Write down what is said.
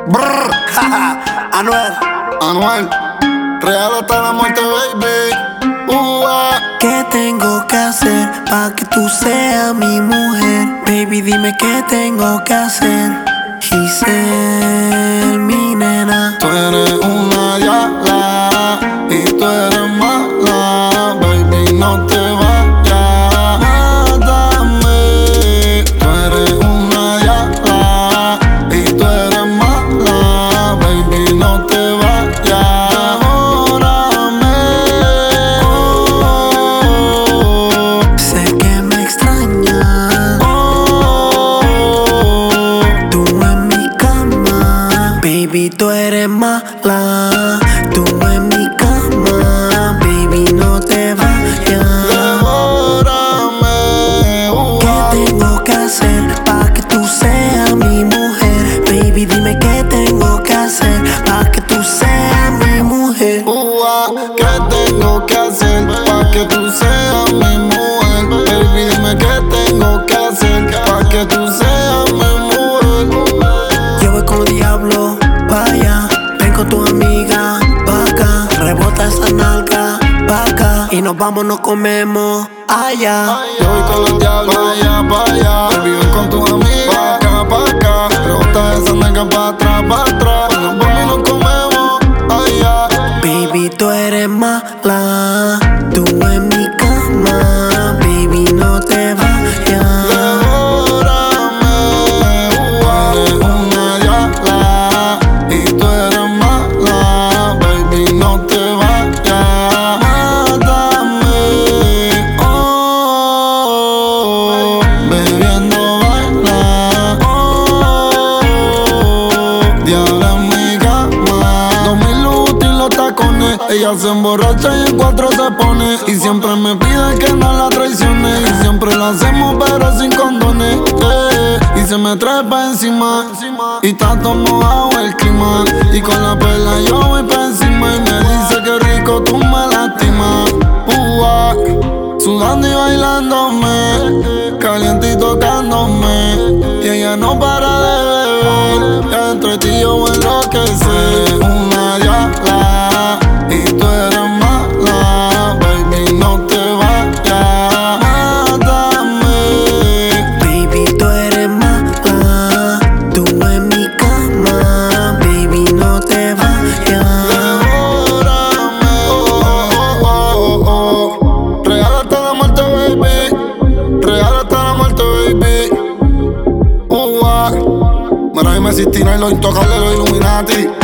Brrr, Anuel, real hasta la muerte, baby. ¿Qué tengo que hacer pa' que tú seas mi mujer? Baby, dime qué tengo que hacer y ser mi nena. Tú eres una diabla y tú eres mala, baby, no te vayas, mátame. Tú eres una diabla y tú eres mala, baby, no te vayas. Devórame. Sé que me extrañas, tú en mi cama, baby, tú eres mala. Tú en mi cama, baby, no te vayas. Devórame. ¿Qué tengo que hacer pa' que tú seas mi mujer? Baby, dime qué tengo que hacer pa' que tú seas mi mujer. ¿Qué tengo que hacer pa' que tú seas mi mujer? Baby, dime qué tengo que hacer pa' que tú seas mi mujer. Yo voy como diablo, vaya, ven con tu amiga, pa' acá, rebota esa nalga, pa' acá, y nos vamos, nos comemos allá. Yo voy con los diablos, vaya, baby, ven con tus amigas, pa' acá, rebota esa nalga pa' atrás, nos vamos y nos comemos allá. Baby, tú eres mala, tú en mi cama, baby, no te vayas. Devórame. Tú eres una diabla y tú eres mala, baby, no te vayas, mátame. Bebiendo baila, diabla en mi cama. 2000 útil los tacones, ella se emborracha y en cuatro se pone. Y siempre me pide que no la traicione, y siempre lo hacemos pero sin condones. Y se me trepa encima y está todo mojado el clima. Y con la perla yo voy pa' encima y me dice que rico tú me lastimas. Sudando y bailándome, caliente y tocándome, y ella no para de beber, ya entre ti yo me enloquecer. Una diabla y tú eres mala, baby, no te vayas, mátame. Baby, tú eres mala, tú en mi cama, baby, no te vayas. Devórame. Real hasta la muerte, baby. Real hasta la muerte, baby. Mira, dime si Tina y los intocables, los Illuminati.